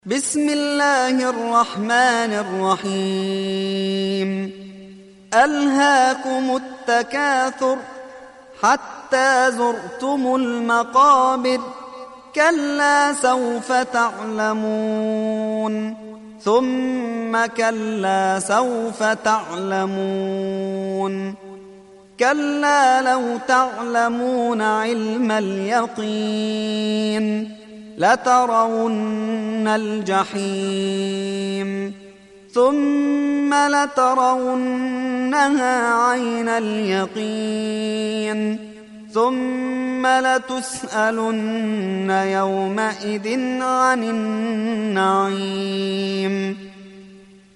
بسم الله الرحمن الرحيم ألهاكم التكاثر حتى زرتم المقابر كلا سوف تعلمون ثم كلا سوف تعلمون كلا لو تعلمون علم اليقين لترون الجحيم ثم لترونها عين اليقين ثم لتسألن يومئذ عن النعيم